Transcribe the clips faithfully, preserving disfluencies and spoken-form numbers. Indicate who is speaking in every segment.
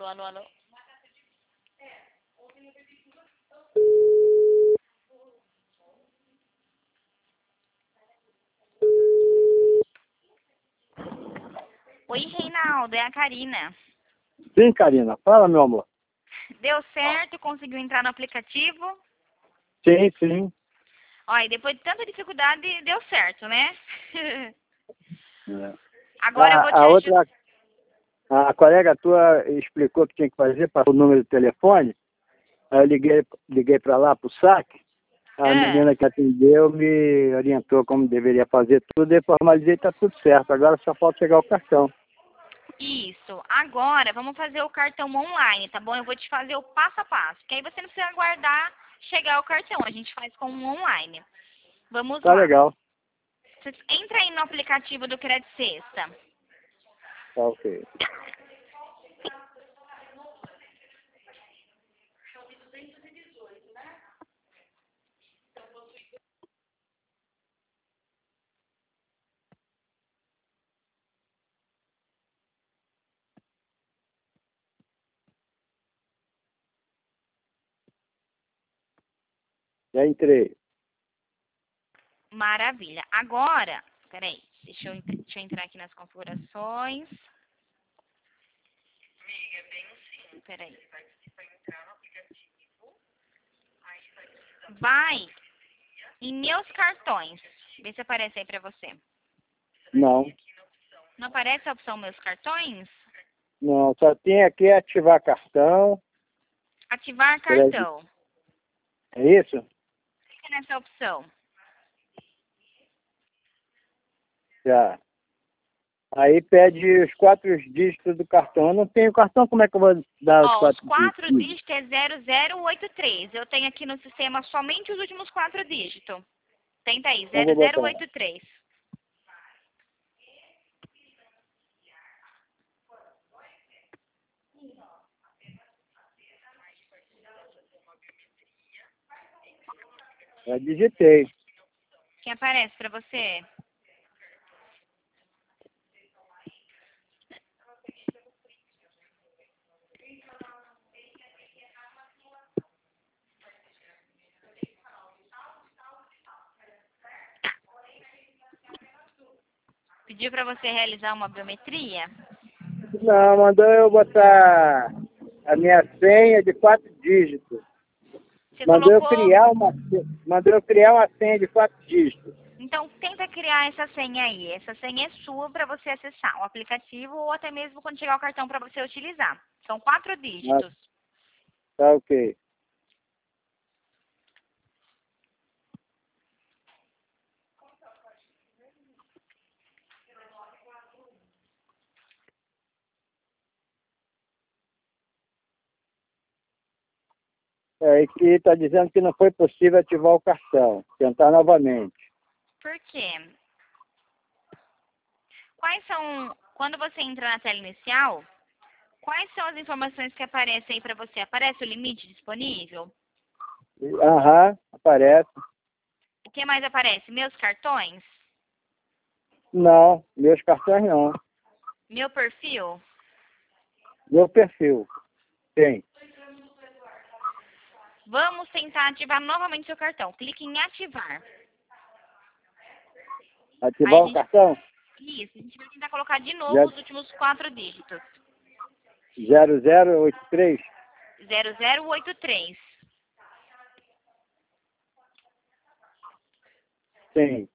Speaker 1: alô, alô, alô. Oi, Reinaldo, é a Karina.
Speaker 2: Sim, Karina. Fala, meu amor.
Speaker 1: Deu certo? Conseguiu entrar no aplicativo?
Speaker 2: Sim, sim.
Speaker 1: Olha, depois de tanta dificuldade, deu certo, né?
Speaker 2: É.
Speaker 1: Agora eu vou
Speaker 2: A,
Speaker 1: te
Speaker 2: a
Speaker 1: ajudar.
Speaker 2: outra, a colega tua explicou o que tinha que fazer, passou o número do telefone. Aí eu liguei, liguei para lá, para o saque. A
Speaker 1: Ah,
Speaker 2: menina que atendeu me orientou como deveria fazer tudo e formalizei, está tudo certo. Agora só falta chegar o cartão.
Speaker 1: isso. Agora vamos fazer o cartão online, tá bom? Eu vou te fazer o passo a passo, que aí você não precisa aguardar chegar o cartão. A gente faz com o online. Vamos
Speaker 2: Tá
Speaker 1: lá.
Speaker 2: legal.
Speaker 1: Você entra aí no aplicativo do Crédito Sexta.
Speaker 2: Tá ok. Já entrei.
Speaker 1: Maravilha. Agora, peraí, deixa eu, ent- deixa eu entrar aqui nas configurações. Peraí. Vai em meus cartões. Vê se aparece aí pra você.
Speaker 2: Não.
Speaker 1: Não aparece a opção meus cartões?
Speaker 2: Não, só tem aqui ativar cartão.
Speaker 1: Ativar
Speaker 2: Crédito.
Speaker 1: cartão.
Speaker 2: É isso?
Speaker 1: Clica nessa opção.
Speaker 2: Já. Aí pede os quatro dígitos do cartão. Eu não tenho cartão, como é que eu vou dar os
Speaker 1: Ó, os
Speaker 2: quatro
Speaker 1: quatro
Speaker 2: dígitos?
Speaker 1: dígitos é zero zero oito três. Eu tenho aqui no sistema somente os últimos quatro dígitos. Tenta aí,
Speaker 2: Então
Speaker 1: zero
Speaker 2: vou
Speaker 1: zero
Speaker 2: botar.
Speaker 1: oito três.
Speaker 2: Já digitei.
Speaker 1: Quem aparece pra você? Pediu pra você realizar uma biometria?
Speaker 2: Não, mandou eu botar a minha senha de quatro dígitos.
Speaker 1: Você
Speaker 2: Mandou eu
Speaker 1: colocou.
Speaker 2: criar uma, mandou eu criar uma senha de quatro dígitos.
Speaker 1: Então, tenta criar essa senha aí. Essa senha é sua para você acessar o aplicativo ou até mesmo quando chegar o cartão para você utilizar. São quatro
Speaker 2: Ah,
Speaker 1: dígitos.
Speaker 2: tá ok. É, e que está dizendo que não foi possível ativar o cartão. Tentar novamente.
Speaker 1: Por quê? Quais são, quando você entra na tela inicial, quais são as informações que aparecem aí para você? Aparece o limite disponível?
Speaker 2: Aham, aparece.
Speaker 1: O que mais aparece? Meus cartões?
Speaker 2: Não, meus cartões não.
Speaker 1: Meu perfil?
Speaker 2: Meu perfil. Tem.
Speaker 1: Vamos tentar ativar novamente seu cartão. Clique em ativar. Aí
Speaker 2: Ativar
Speaker 1: a
Speaker 2: o
Speaker 1: gente,
Speaker 2: cartão?
Speaker 1: isso, a gente vai tentar colocar de novo
Speaker 2: Já
Speaker 1: os últimos quatro dígitos.
Speaker 2: zero zero oito três?
Speaker 1: zero zero oito três.
Speaker 2: Sim.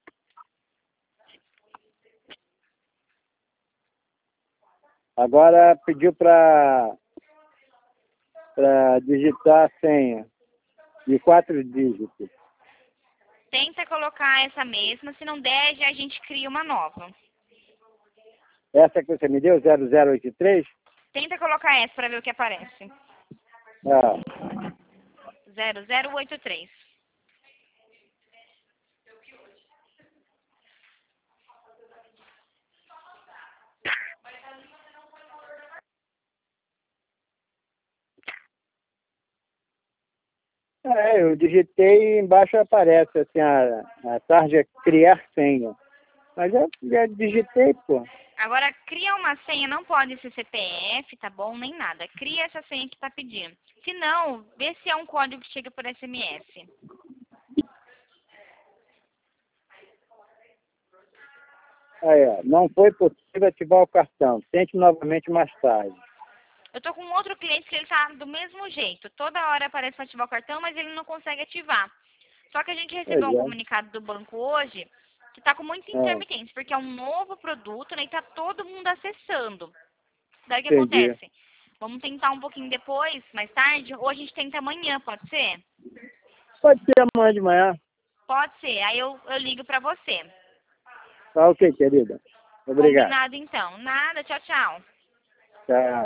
Speaker 2: Agora pediu para para digitar a senha de quatro dígitos.
Speaker 1: Tenta colocar essa mesma, se não der, já a gente cria uma nova.
Speaker 2: Essa que você me deu, zero zero oito três?
Speaker 1: Tenta colocar essa para ver o que aparece.
Speaker 2: Ah,
Speaker 1: zero zero oito três.
Speaker 2: é, eu digitei e embaixo aparece assim a, a tarja criar senha. Mas eu já digitei, pô.
Speaker 1: Agora, cria uma senha, não pode ser C P F, tá bom? Nem nada. Cria essa senha que tá pedindo. Se não, vê se é um código que chega por S M S.
Speaker 2: Aí, ó, não foi possível ativar o cartão. Tente novamente mais tarde.
Speaker 1: Eu tô com um outro cliente que ele tá do mesmo jeito. Toda hora aparece para ativar o cartão, mas ele não consegue ativar. Só que a gente
Speaker 2: Pois
Speaker 1: recebeu um
Speaker 2: é.
Speaker 1: comunicado do banco hoje que tá com muita
Speaker 2: Ah,
Speaker 1: intermitência, porque é um novo produto, né, e tá todo mundo acessando. Daí o que
Speaker 2: entendi.
Speaker 1: acontece? Vamos tentar um pouquinho depois, mais tarde, ou a gente tenta amanhã, pode ser?
Speaker 2: Pode ser amanhã de manhã.
Speaker 1: Pode ser, aí eu, eu ligo pra você.
Speaker 2: Tá ok, querida. Obrigado.
Speaker 1: Combinado então. Nada, tchau, tchau.
Speaker 2: Tchau.